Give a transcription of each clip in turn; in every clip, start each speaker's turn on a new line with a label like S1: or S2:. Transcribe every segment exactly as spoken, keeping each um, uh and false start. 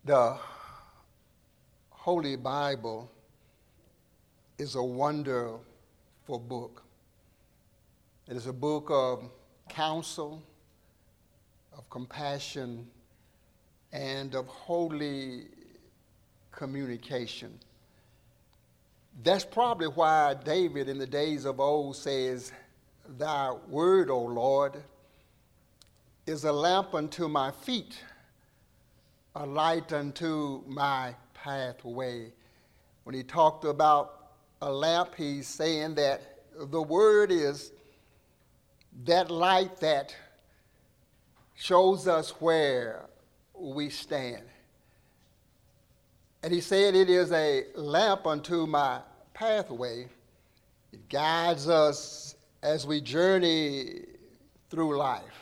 S1: The Holy Bible is a wonderful book. It is a book of counsel, of compassion, and of holy communication. That's probably why David in the days of old says, "Thy word, O Lord, is a lamp unto my feet, a light unto my pathway." When he talked about a lamp, he's saying that the word is that light that shows us where we stand. And he said it is a lamp unto my pathway. It guides us as we journey through life.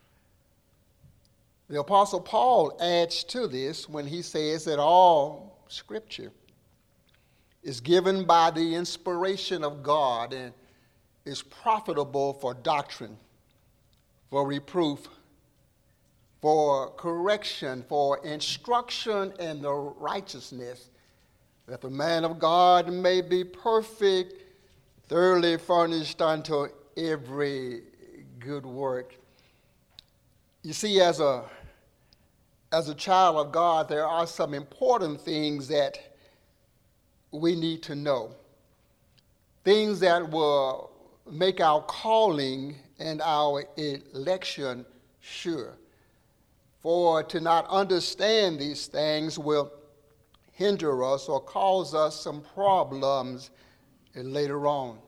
S1: The Apostle Paul adds to this when he says that all Scripture is given by the inspiration of God and is profitable for doctrine, for reproof, for correction, for instruction in the righteousness, that the man of God may be perfect, thoroughly furnished unto every good work. You see, as a As a child of God, there are some important things that we need to know. Things that will make our calling and our election sure. For to not understand these things will hinder us or cause us some problems later on.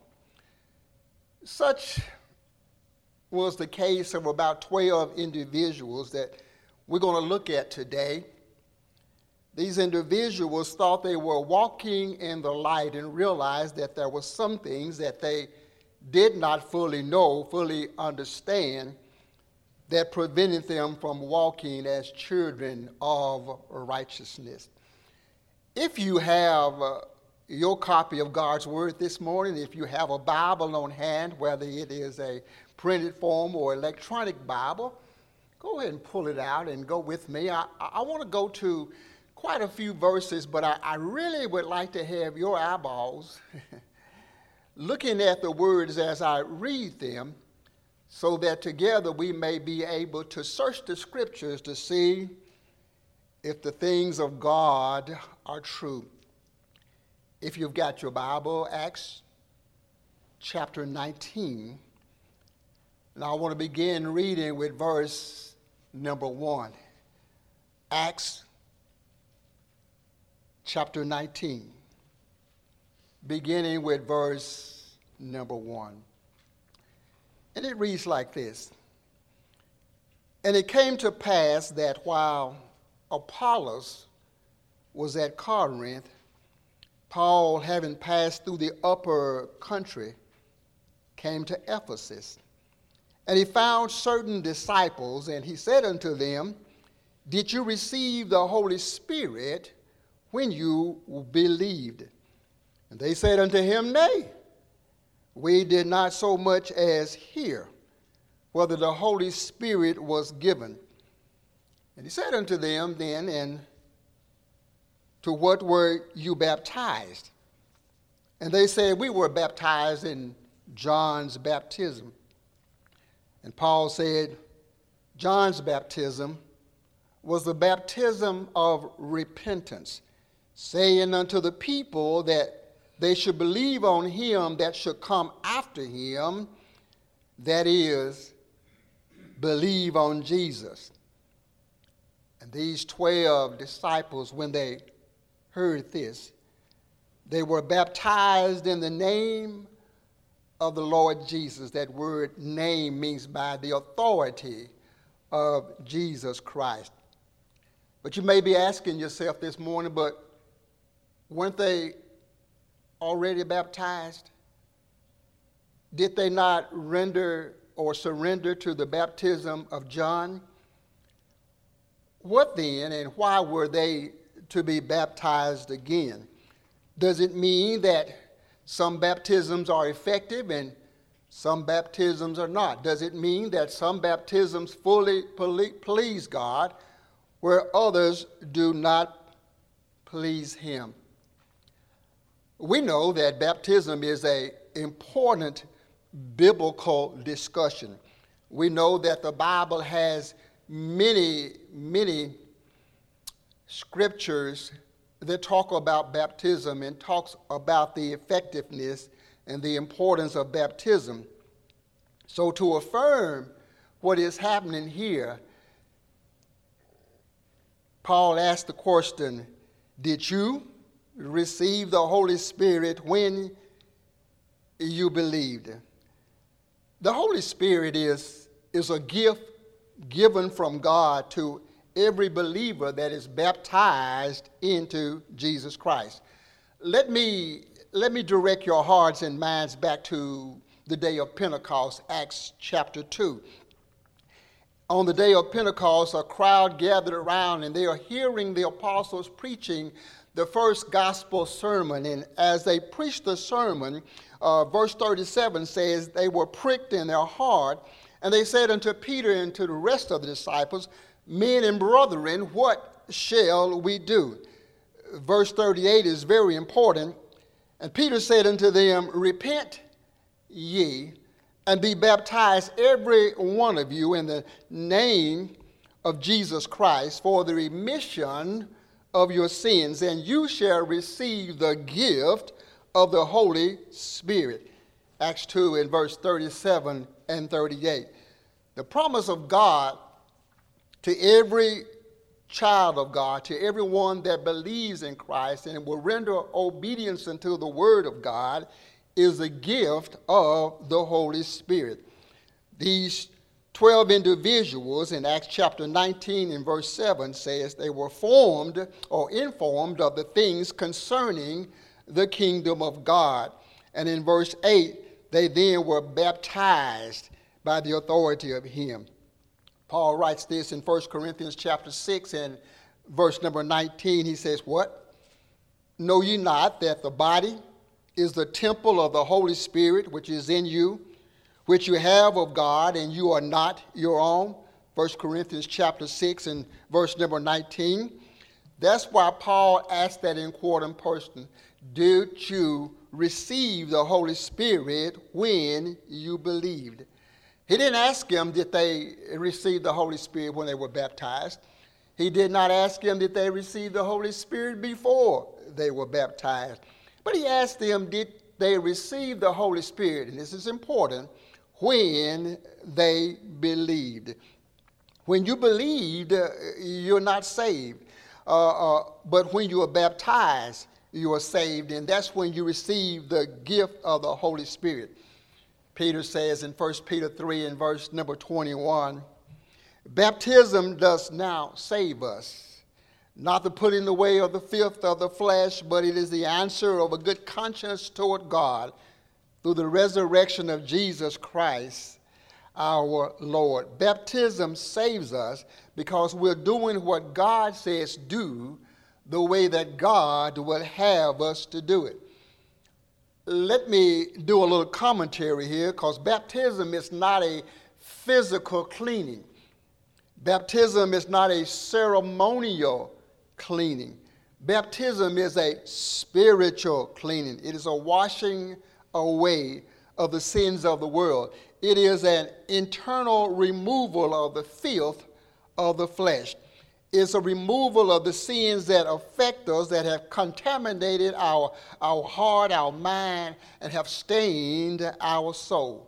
S1: Such was the case of about twelve individuals that we're going to look at today. These individuals thought they were walking in the light and realized that there were some things that they did not fully know, fully understand, that prevented them from walking as children of righteousness. If you have uh, your copy of God's Word this morning, if you have a Bible on hand, whether it is a printed form or electronic Bible, go ahead and pull it out and go with me. I, I want to go to quite a few verses, but I, I really would like to have your eyeballs looking at the words as I read them, so that together we may be able to search the Scriptures to see if the things of God are true. If you've got your Bible, Acts chapter nineteen, and I want to begin reading with verse number one. Acts chapter nineteen, beginning with verse number one. And it reads like this. And it came to pass that while Apollos was at Corinth, Paul, having passed through the upper country, came to Ephesus. And he found certain disciples, and he said unto them, Did you receive the Holy Spirit when you believed? And they said unto him, Nay, we did not so much as hear whether the Holy Spirit was given. And he said unto them then, And to what were you baptized? And they said, We were baptized in John's baptism. And Paul said, John's baptism was the baptism of repentance, saying unto the people that they should believe on him that should come after him, that is, believe on Jesus. And these twelve disciples, when they heard this, they were baptized in the name of the Lord Jesus. That word name means by the authority of Jesus Christ. But you may be asking yourself this morning, but weren't they already baptized? Did they not render or surrender to the baptism of John? What then, and why were they to be baptized again? Does it mean that some baptisms are effective and some baptisms are not? Does it mean that some baptisms fully please God where others do not please him. We know that baptism is an important biblical discussion. We know that the Bible has many, many scriptures that talk about baptism and talks about the effectiveness and the importance of baptism. So to affirm what is happening here, Paul asked the question, did you receive the Holy Spirit when you believed? The Holy Spirit is, is a gift given from God to every believer that is baptized into Jesus Christ. Let me, let me direct your hearts and minds back to the day of Pentecost, Acts chapter two. On the day of Pentecost, a crowd gathered around and they are hearing the apostles preaching the first gospel sermon. And as they preached the sermon, uh, verse thirty-seven says, they were pricked in their heart, and they said unto Peter and to the rest of the disciples, men and brethren, what shall we do? Verse thirty-eight is very important. And Peter said unto them, repent ye, and be baptized every one of you in the name of Jesus Christ for the remission of your sins, and you shall receive the gift of the Holy Spirit. Acts two in verse thirty-seven and thirty-eight. The promise of God to every child of God, to everyone that believes in Christ and will render obedience unto the word of God, is a gift of the Holy Spirit. These twelve individuals in Acts chapter nineteen and verse seven says they were formed or informed of the things concerning the kingdom of God. And in verse eight, they then were baptized by the authority of him. Paul writes this in First Corinthians chapter six and verse number nineteen. He says, what? Know ye not that the body is the temple of the Holy Spirit, which is in you, which you have of God, and you are not your own? First Corinthians chapter six and verse number nineteen. That's why Paul asked that important person, did you receive the Holy Spirit when you believed? He didn't ask them, did they receive the Holy Spirit when they were baptized? He did not ask them, did they receive the Holy Spirit before they were baptized? But he asked them, did they receive the Holy Spirit? And this is important, when they believed. When you believed, uh, you're not saved. Uh, uh, but when you are baptized, you are saved. And that's when you receive the gift of the Holy Spirit. Peter says in First Peter three and verse number twenty-one, baptism does now save us, not the putting away of the filth of the flesh, but it is the answer of a good conscience toward God through the resurrection of Jesus Christ, our Lord. Baptism saves us because we're doing what God says do, the way that God would have us to do it. Let me do a little commentary here, because baptism is not a physical cleaning. Baptism is not a ceremonial cleaning. Baptism is a spiritual cleaning. It is a washing away of the sins of the world. It is an internal removal of the filth of the flesh. It's a removal of the sins that affect us, that have contaminated our, our heart, our mind, and have stained our soul.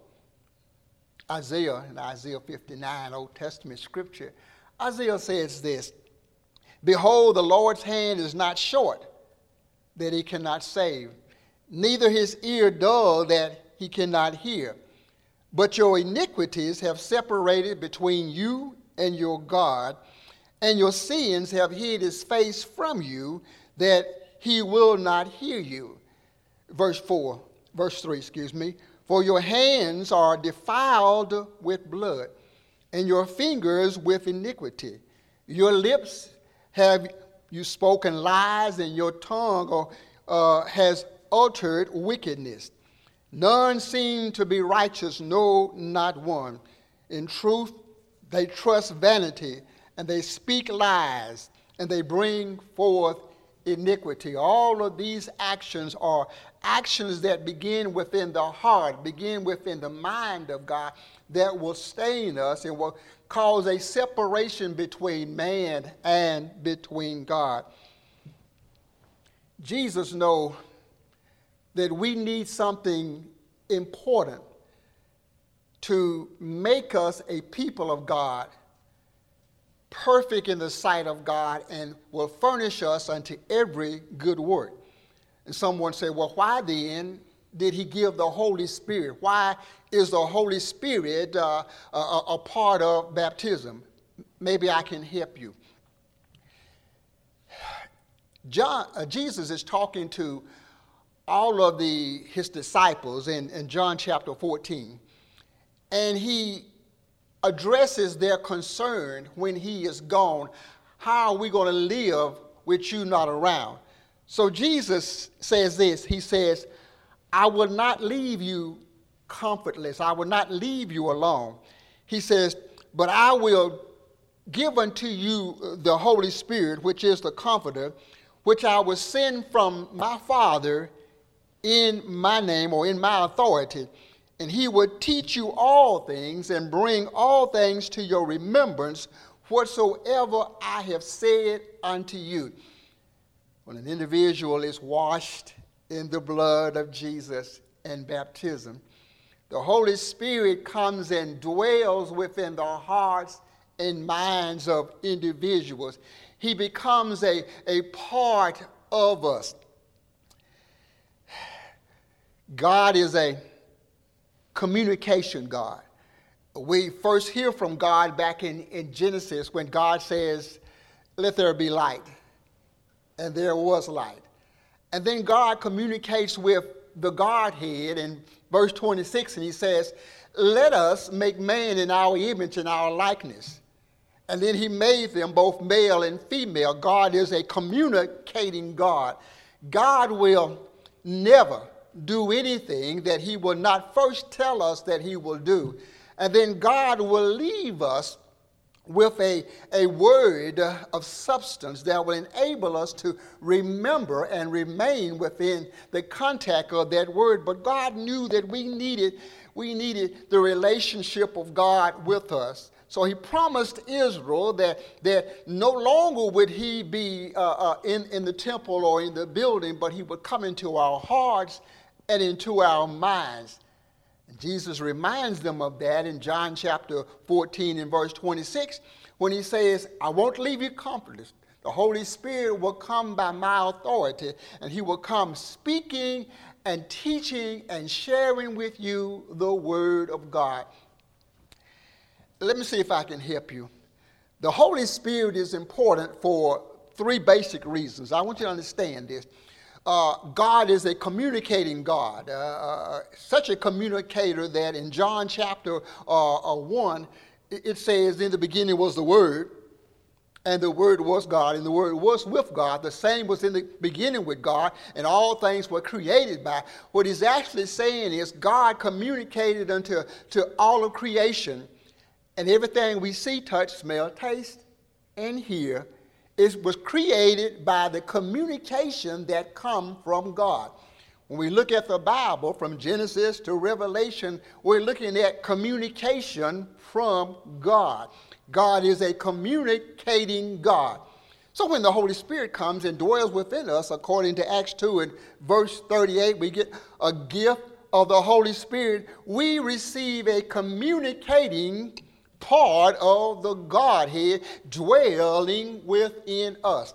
S1: Isaiah, in Isaiah fifty-nine, Old Testament scripture, Isaiah says this, behold, the Lord's hand is not short, that he cannot save, neither his ear dull, that he cannot hear. But your iniquities have separated between you and your God, and your sins have hid his face from you, that he will not hear you. Verse four, verse three, excuse me. For your hands are defiled with blood, and your fingers with iniquity. Your lips have you spoken lies, and your tongue uh, has uttered wickedness. None seem to be righteous, no, not one. In truth, they trust vanity, and they speak lies, and they bring forth iniquity. All of these actions are actions that begin within the heart, begin within the mind of God, that will stain us and will cause a separation between man and between God. Jesus knows that we need something important to make us a people of God, perfect in the sight of God, and will furnish us unto every good work. And someone say, well, why then did he give the Holy Spirit? Why is the Holy Spirit uh, a, a part of baptism? Maybe I can help you. John, uh, Jesus is talking to all of the, his disciples in, in John chapter fourteen, and he addresses their concern when he is gone. How are we going to live with you not around? So Jesus says this, he says, I will not leave you comfortless. I will not leave you alone. He says, but I will give unto you the Holy Spirit, which is the Comforter, which I will send from my Father in my name, or in my authority. And he will teach you all things and bring all things to your remembrance, whatsoever I have said unto you. When an individual is washed in the blood of Jesus and baptism, the Holy Spirit comes and dwells within the hearts and minds of individuals. He becomes a, a part of us. God is a communication God. We first hear from God back in, in Genesis when God says, let there be light. And there was light. And then God communicates with the Godhead in verse twenty-six, and he says, let us make man in our image and our likeness. And then he made them both male and female. God is a communicating God. God will never do anything that he will not first tell us that he will do. And then God will leave us with a, a word of substance that will enable us to remember and remain within the contact of that word. But God knew that we needed, we needed the relationship of God with us. So he promised Israel that, that no longer would he be uh, uh, in, in the temple or in the building, but he would come into our hearts and into our minds. And Jesus reminds them of that in John chapter fourteen and verse twenty-six, when he says, I won't leave you comfortless. The Holy Spirit will come by my authority, and he will come speaking and teaching and sharing with you the word of God. Let me see if I can help you. The Holy Spirit is important for three basic reasons. I want you to understand this. Uh, God is a communicating God, uh, uh, such a communicator that in John chapter uh, uh, one, it, it says, in the beginning was the Word, and the Word was God, and the Word was with God. The same was in the beginning with God, and all things were created by. What he's actually saying is God communicated unto to all of creation, and everything we see, touch, smell, taste, and hear It was created by the communication that come from God. When we look at the Bible from Genesis to Revelation, we're looking at communication from God. God is a communicating God. So when the Holy Spirit comes and dwells within us, according to Acts two and verse thirty-eight, we get a gift of the Holy Spirit. We receive a communicating part of the Godhead dwelling within us.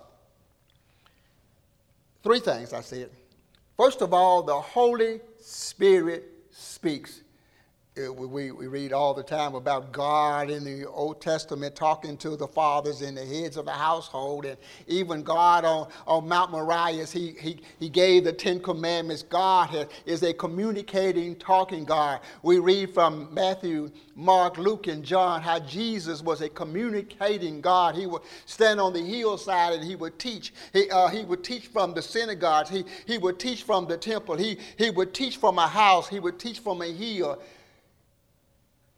S1: Three things I said. First of all, the Holy Spirit speaks. We, we read all the time about God in the Old Testament talking to the fathers and the heads of the household, and even God on, on Mount Moriah, he, he, he gave the Ten Commandments. God has, is a communicating, talking God. We read from Matthew, Mark, Luke, and John how Jesus was a communicating God. He would stand on the hillside and he would teach. He, uh, he would teach from the synagogues. He, he would teach from the temple. He, he would teach from a house. He would teach from a hill.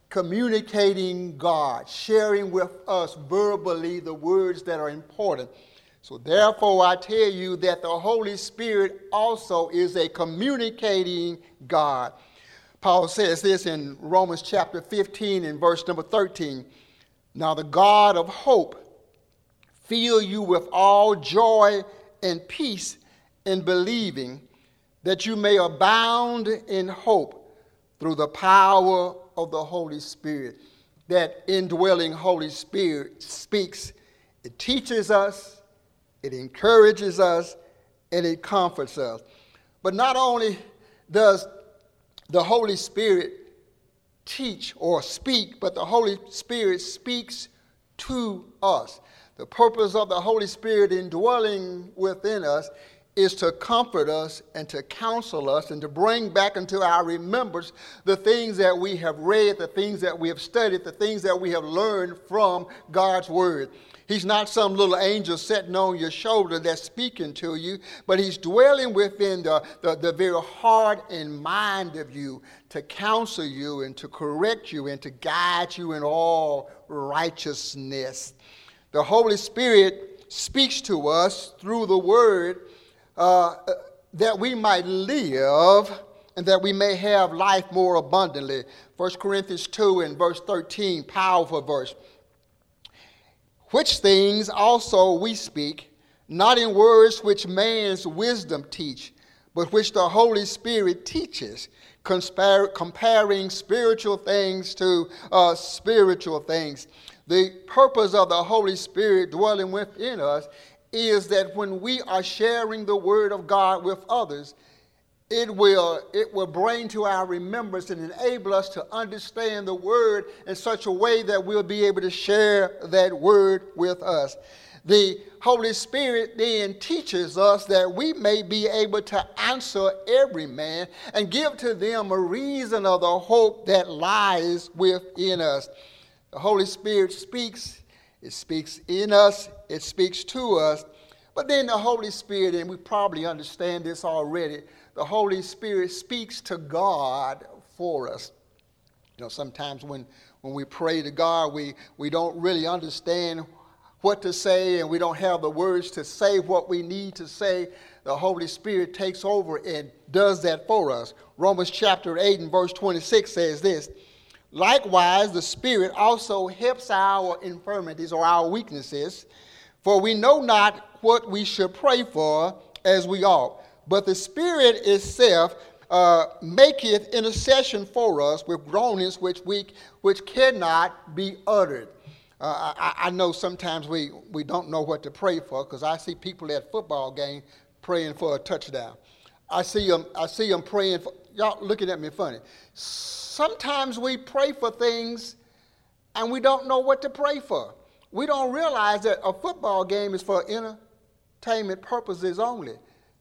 S1: communicating God, sharing with us verbally the words that are important. So therefore, I tell you that the Holy Spirit also is a communicating God. Paul says this in Romans chapter fifteen and verse number thirteen. Now the God of hope fill you with all joy and peace in believing, that you may abound in hope through the power of the Holy Spirit. That indwelling Holy Spirit speaks. It teaches us, it encourages us, and it comforts us. But not only does the Holy Spirit teach or speak, but the Holy Spirit speaks to us. The purpose of the Holy Spirit indwelling within us is to comfort us and to counsel us and to bring back into our remembrance the things that we have read, the things that we have studied, the things that we have learned from God's Word. He's not some little angel sitting on your shoulder that's speaking to you, but he's dwelling within the, the, the very heart and mind of you to counsel you and to correct you and to guide you in all righteousness. The Holy Spirit speaks to us through the Word uh, that we might live and that we may have life more abundantly. First Corinthians two and verse thirteen, powerful verse. Which things also we speak, not in words which man's wisdom teach, but which the Holy Spirit teaches, conspar- comparing spiritual things to uh, spiritual things. The purpose of the Holy Spirit dwelling within us is that when we are sharing the Word of God with others, It will, it will bring to our remembrance and enable us to understand the Word in such a way that we'll be able to share that Word with us. The Holy Spirit then teaches us that we may be able to answer every man and give to them a reason of the hope that lies within us. The Holy Spirit speaks, it speaks in us, it speaks to us, but then the Holy Spirit, and we probably understand this already, the Holy Spirit speaks to God for us. You know, sometimes when, when we pray to God, we, we don't really understand what to say, and we don't have the words to say what we need to say. The Holy Spirit takes over and does that for us. Romans chapter eight and verse twenty-six says this, likewise, the Spirit also helps our infirmities or our weaknesses, for we know not what we should pray for as we ought. But the Spirit itself uh, maketh intercession for us with groanings which we which cannot be uttered. Uh, I, I know sometimes we, we don't know what to pray for, because I see people at football games praying for a touchdown. I see them I see them praying for, y'all looking at me funny. Sometimes we pray for things and we don't know what to pray for. We don't realize that a football game is for entertainment purposes only.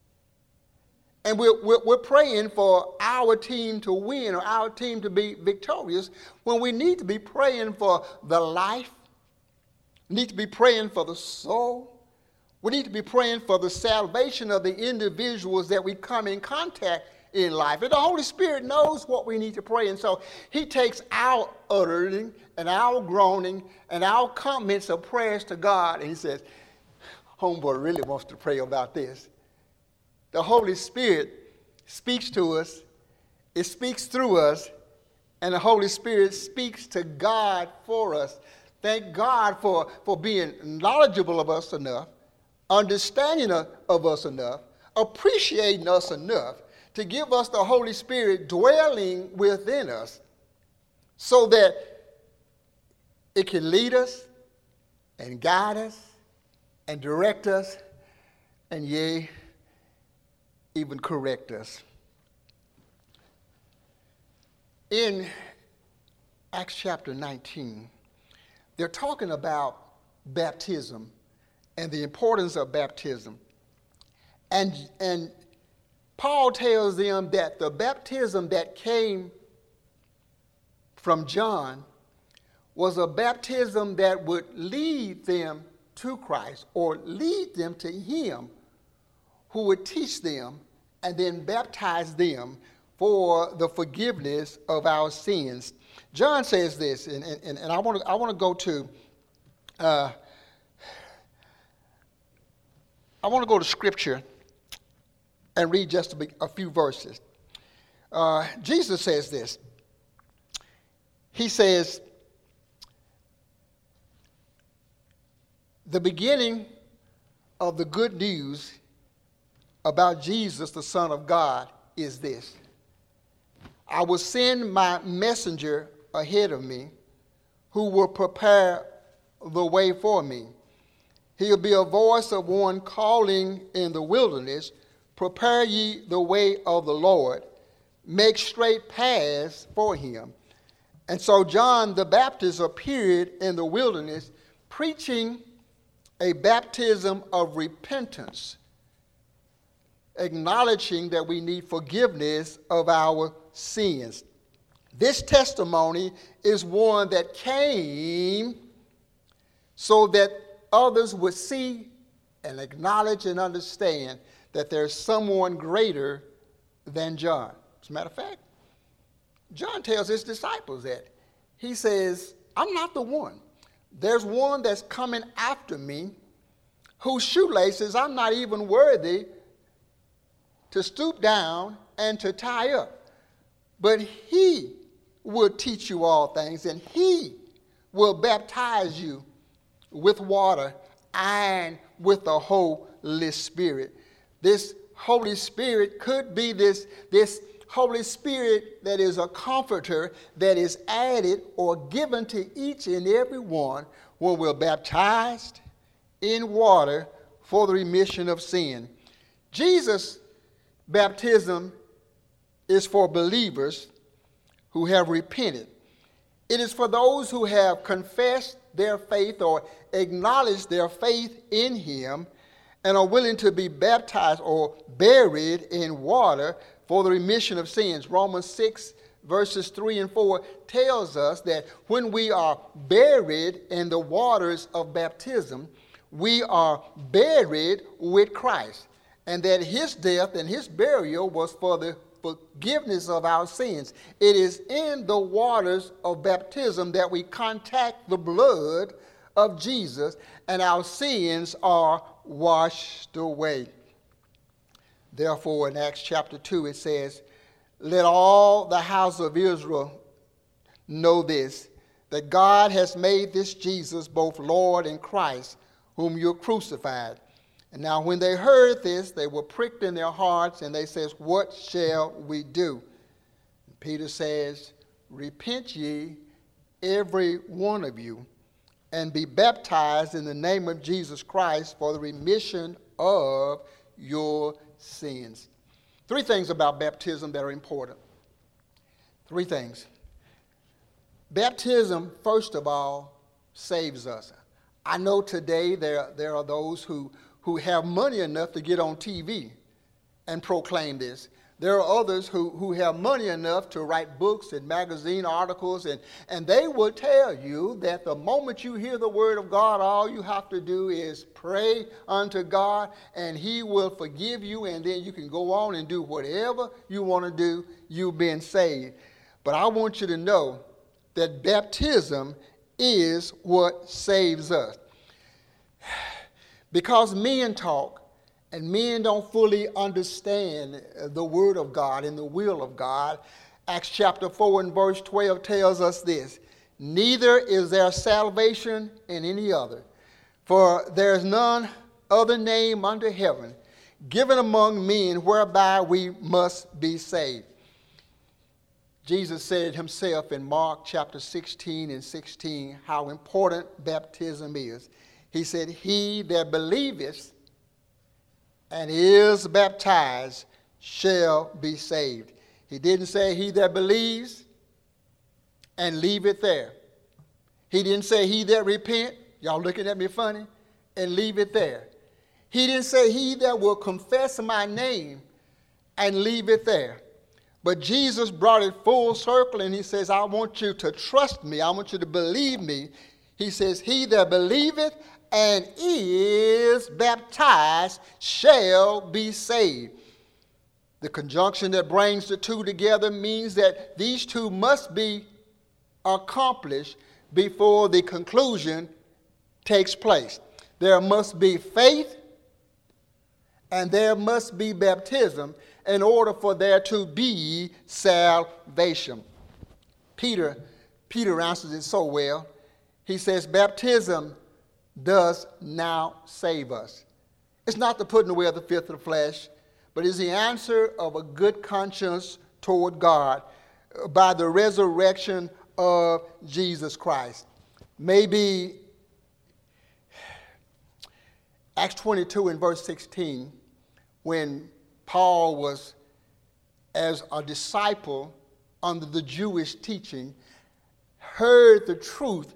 S1: And we're, we're, we're praying for our team to win or our team to be victorious when we need to be praying for the life, need to be praying for the soul. We need to be praying for the salvation of the individuals that we come in contact in life. And the Holy Spirit knows what we need to pray. And so he takes our uttering and our groaning and our comments of prayers to God, and he says, homeboy really wants to pray about this. The Holy Spirit speaks to us, it speaks through us, and the Holy Spirit speaks to God for us. Thank God for, for being knowledgeable of us enough, understanding of, of us enough, appreciating us enough to give us the Holy Spirit dwelling within us so that it can lead us and guide us and direct us and, yea, even correct us. In Acts chapter nineteen, they're talking about baptism and the importance of baptism. And, and Paul tells them that the baptism that came from John was a baptism that would lead them to Christ or lead them to him, who would teach them and then baptize them for the forgiveness of our sins. John says this, and, and, and I want to I want to go to uh, I want to go to Scripture and read just a, a few verses. Uh, Jesus says this. He says, the beginning of the good news about Jesus, the Son of God, is this. I will send my messenger ahead of me who will prepare the way for me. He'll be a voice of one calling in the wilderness, prepare ye the way of the Lord, make straight paths for him. And so John the Baptist appeared in the wilderness preaching a baptism of repentance, acknowledging that we need forgiveness of our sins. This testimony is one that came so that others would see and acknowledge and understand that there's someone greater than John. As a matter of fact, John tells his disciples that. He says, I'm not the one. There's one that's coming after me whose shoelaces I'm not even worthy to stoop down and to tie up. But he will teach you all things, and he will baptize you with water and with the Holy Spirit. This Holy Spirit could be this, this Holy Spirit that is a comforter that is added or given to each and every one when we're baptized in water for the remission of sin. Jesus' baptism is for believers who have repented. It is for those who have confessed their faith or acknowledged their faith in him and are willing to be baptized or buried in water for the remission of sins. Romans six, verses three and four tells us that when we are buried in the waters of baptism, we are buried with Christ, and that his death and his burial was for the forgiveness of our sins. It is in the waters of baptism that we contact the blood of Jesus, and our sins are washed away. Therefore, in Acts chapter two, it says, let all the house of Israel know this, that God has made this Jesus both Lord and Christ, whom you crucified. And now when they heard this, they were pricked in their hearts, and they says, what shall we do? And Peter says, repent ye, every one of you, and be baptized in the name of Jesus Christ for the remission of your sins. Three things about baptism that are important. Three things. Baptism, first of all, saves us. I know today there, there are those who, who have money enough to get on T V and proclaim this. There are others who, who have money enough to write books and magazine articles, and, and they will tell you that the moment you hear the word of God, all you have to do is pray unto God, and he will forgive you, and then you can go on and do whatever you want to do. You've been saved. But I want you to know that baptism is what saves us. Because men talk, and men don't fully understand the word of God and the will of God, Acts chapter four and verse twelve tells us this, neither is there salvation in any other, for there is none other name under heaven given among men whereby we must be saved. Jesus said it himself in Mark chapter sixteen and sixteen, how important baptism is. He said, he that believeth and is baptized shall be saved. He didn't say he that believes and leave it there. He didn't say he that repent, y'all looking at me funny, and leave it there. He didn't say he that will confess my name and leave it there. But Jesus brought it full circle, and he says, I want you to trust me. I want you to believe me. He says, he that believeth and is baptized shall be saved. The conjunction that brings the two together means that these two must be accomplished before the conclusion takes place. There must be faith and there must be baptism in order for there to be salvation. Peter, Peter answers it so well. He says, baptism does now save us. It's not the putting away of the filth of the flesh, but is the answer of a good conscience toward God by the resurrection of Jesus Christ. Maybe Acts twenty-two and verse sixteen, when Paul was as a disciple under the Jewish teaching, heard the truth.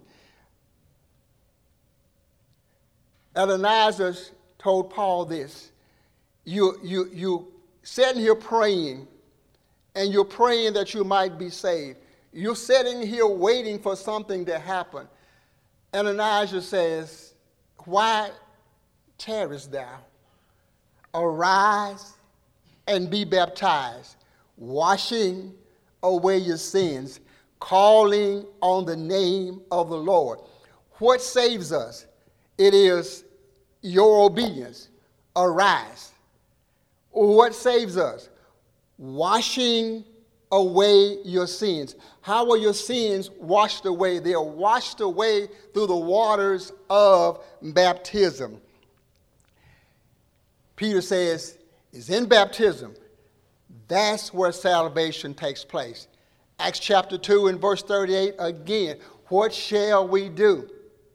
S1: Ananias told Paul this: you, you, you sitting here praying, and you're praying that you might be saved. You're sitting here waiting for something to happen. Ananias says, why tarriest thou? Arise and be baptized, washing away your sins, calling on the name of the Lord. What saves us? It is your obedience. Arise. What saves us? Washing away your sins. How are your sins washed away? They are washed away through the waters of baptism. Peter says, it's in baptism. That's where salvation takes place. Acts chapter two and verse thirty-eight, again, what shall we do?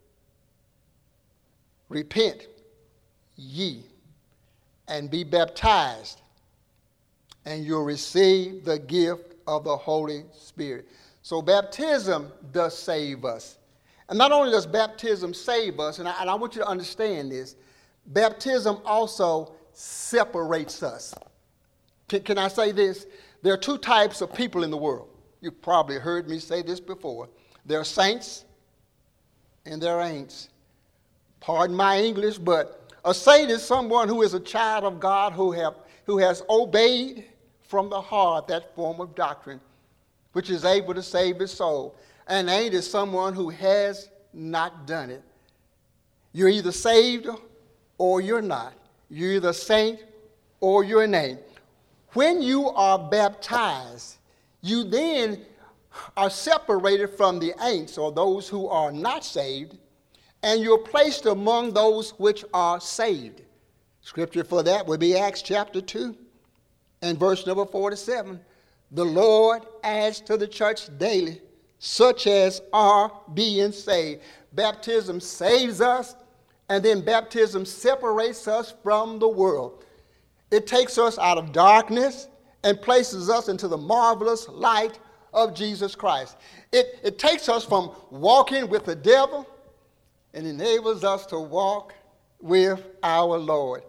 S1: Repent ye and be baptized, and you'll receive the gift of the Holy Spirit. So baptism does save us. And not only does baptism save us, and I, and I want you to understand this, baptism also separates us. Can, can I say this? There are two types of people in the world. You've probably heard me say this before. There are saints and there are ain'ts. Pardon my English, but a saint is someone who is a child of God who, have, who has obeyed from the heart that form of doctrine, which is able to save his soul. An ain't is someone who has not done it. You're either saved or you're not. You're either a saint or you're an ain't. When you are baptized, you then are separated from the ain'ts, or those who are not saved, and you're placed among those which are saved. Scripture for that would be Acts chapter two and verse number forty-seven. The Lord adds to the church daily such as are being saved. Baptism saves us, and then baptism separates us from the world. It takes us out of darkness and places us into the marvelous light of Jesus Christ. It, it takes us from walking with the devil and enables us to walk with our Lord.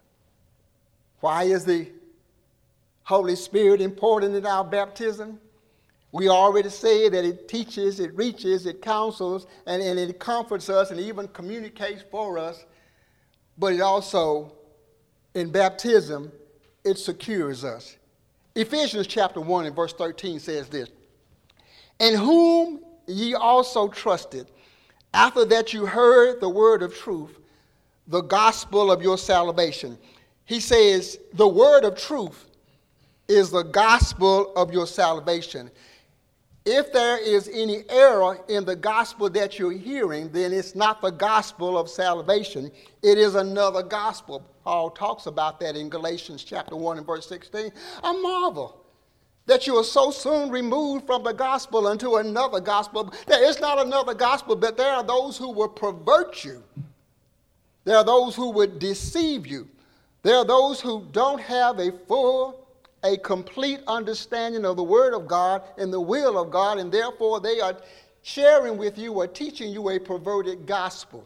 S1: Why is the Holy Spirit important in our baptism? We already said that it teaches, it reaches, it counsels, and, and it comforts us and even communicates for us. But it also, in baptism, it secures us. Ephesians chapter one and verse thirteen says this: in whom ye also trusted, after that you heard the word of truth, the gospel of your salvation. He says the word of truth is the gospel of your salvation. If there is any error in the gospel that you're hearing, then it's not the gospel of salvation. It is another gospel. Paul talks about that in Galatians chapter one and verse sixteen. I marvel that you are so soon removed from the gospel unto another gospel. There is not another gospel, but there are those who will pervert you. There are those who would deceive you. There are those who don't have a full, a complete understanding of the Word of God and the will of God, and therefore they are sharing with you or teaching you a perverted gospel.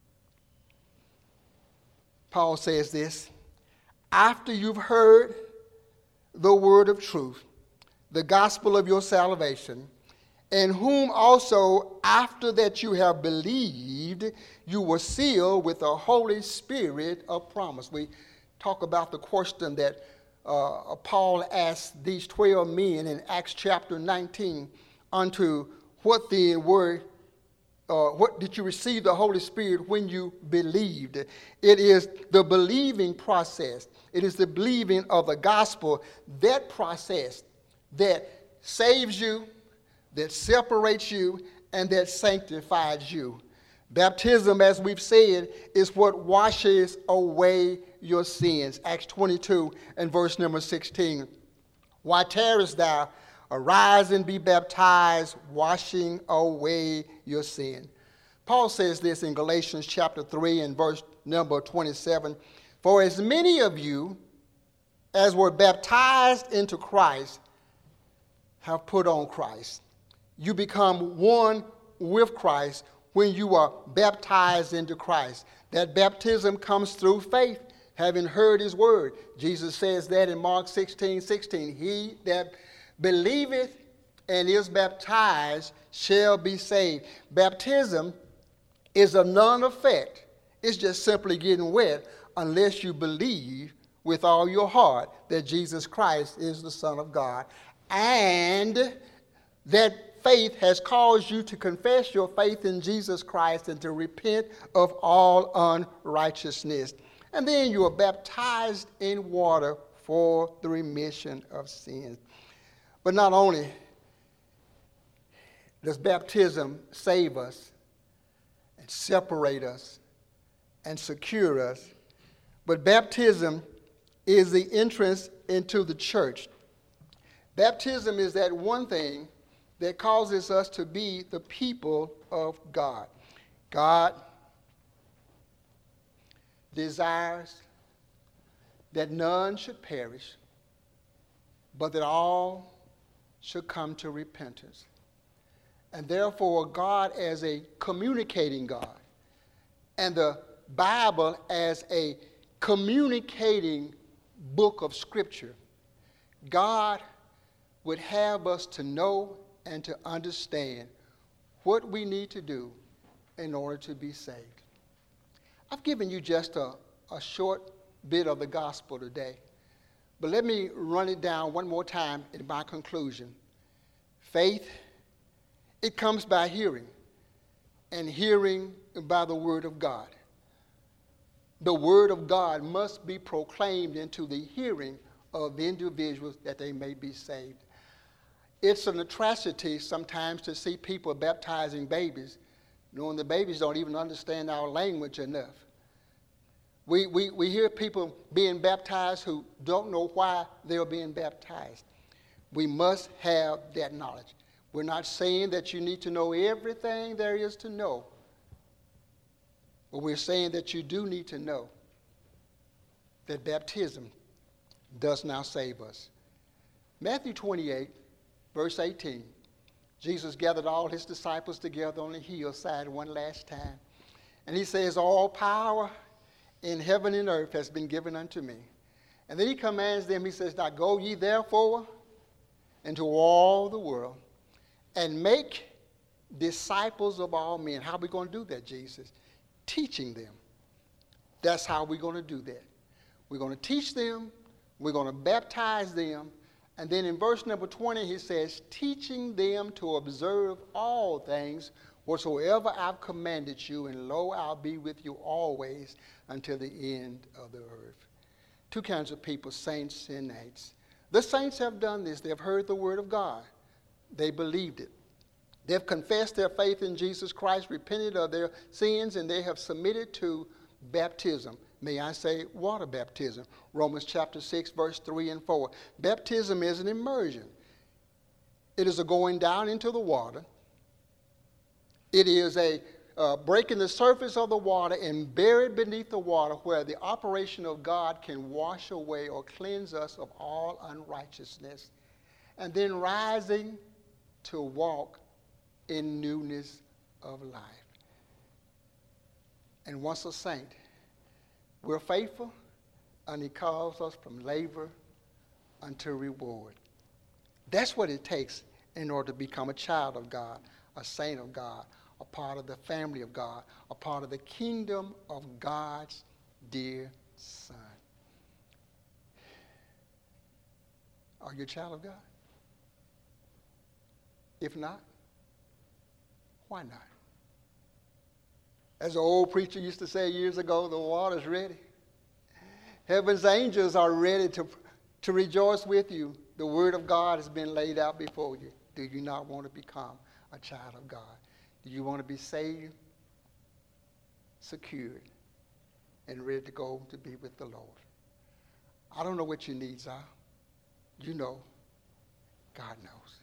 S1: Paul says this: after you've heard the word of truth, the gospel of your salvation, in whom also after that you have believed, you were sealed with the Holy Spirit of promise. We talk about the question that Uh, Paul asked these twelve men in Acts chapter nineteen, unto What then were, uh, what did you receive the Holy Spirit when you believed? It is the believing process. It is the believing of the gospel, that process that saves you, that separates you, and that sanctifies you. Baptism, as we've said, is what washes away your sins. Acts twenty-two and verse number sixteen. Why tarriest thou? Arise and be baptized, washing away your sin. Paul says this in Galatians chapter three and verse number twenty-seven. For as many of you as were baptized into Christ have put on Christ. You become one with Christ when you are baptized into Christ. That baptism comes through faith, having heard his word. Jesus says that in Mark sixteen sixteen. He that believeth and is baptized shall be saved. Baptism is of none effect. It's just simply getting wet unless you believe with all your heart that Jesus Christ is the Son of God. And that faith has caused you to confess your faith in Jesus Christ and to repent of all unrighteousness. And then you are baptized in water for the remission of sins. But not only does baptism save us and separate us and secure us, but baptism is the entrance into the church. Baptism is that one thing that causes us to be the people of God. God desires that none should perish, but that all should come to repentance. And therefore, God as a communicating God, and the Bible as a communicating book of Scripture, God would have us to know and to understand what we need to do in order to be saved. I've given you just a, a short bit of the gospel today, but let me run it down one more time in my conclusion. Faith, it comes by hearing, and hearing by the word of God. The word of God must be proclaimed into the hearing of individuals that they may be saved. It's an atrocity sometimes to see people baptizing babies, knowing the babies don't even understand our language enough. We, we, we hear people being baptized who don't know why they're being baptized. We must have that knowledge. We're not saying that you need to know everything there is to know, but we're saying that you do need to know that baptism does now save us. Matthew twenty-eight, verse eighteen, Jesus gathered all his disciples together on the hillside one last time. And he says, all power in heaven and earth has been given unto me. And then he commands them, he says, now go ye therefore into all the world and make disciples of all men. How are we going to do that, Jesus? Teaching them. That's how we're going to do that. We're going to teach them. We're going to baptize them. And then in verse number twenty, he says, teaching them to observe all things whatsoever I've commanded you, and lo, I'll be with you always until the end of the earth. Two kinds of people, saints and knights. The saints have done this. They've heard the word of God. They believed it. They've confessed their faith in Jesus Christ, repented of their sins, and they have submitted to baptism. May I say water baptism? Romans chapter six, verse three and four. Baptism is an immersion. It is a going down into the water. It is a uh, breaking the surface of the water and buried beneath the water, where the operation of God can wash away or cleanse us of all unrighteousness, and then rising to walk in newness of life. And once a saint, we're faithful, and he calls us from labor unto reward. That's what it takes in order to become a child of God, a saint of God, a part of the family of God, a part of the kingdom of God's dear Son. Are you a child of God? If not, Why not? As an old preacher used to say years ago, the water's ready. Heaven's angels are ready to, to rejoice with you. The word of God has been laid out before you. Do you not want to become a child of God? Do you want to be saved, secured, and ready to go to be with the Lord? I don't know what your needs are. You know. God knows.